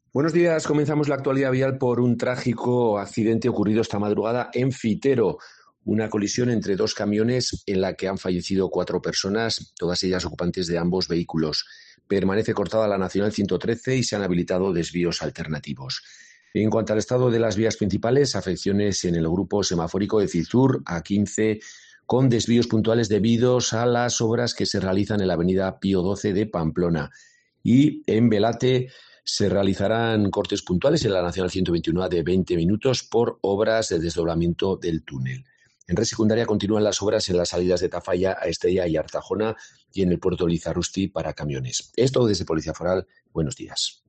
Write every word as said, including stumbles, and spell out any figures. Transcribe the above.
Buenos días, comenzamos la actualidad vial por un trágico accidente ocurrido esta madrugada en Fitero, una colisión entre dos camiones en la que han fallecido cuatro personas, todas ellas ocupantes de ambos vehículos. Permanece cortada la Nacional ciento trece y se han habilitado desvíos alternativos. En cuanto al estado de las vías principales, afecciones en el grupo semafórico de Fitur A quince, con desvíos puntuales debidos a las obras que se realizan en la avenida Pío doce de Pamplona. Y en Velate se realizarán cortes puntuales en la Nacional ciento veintiuno de veinte minutos por obras de desdoblamiento del túnel. En red secundaria continúan las obras en las salidas de Tafalla a Estella y Artajona y en el puerto de Lizarrusti para camiones. Esto desde Policía Foral. Buenos días.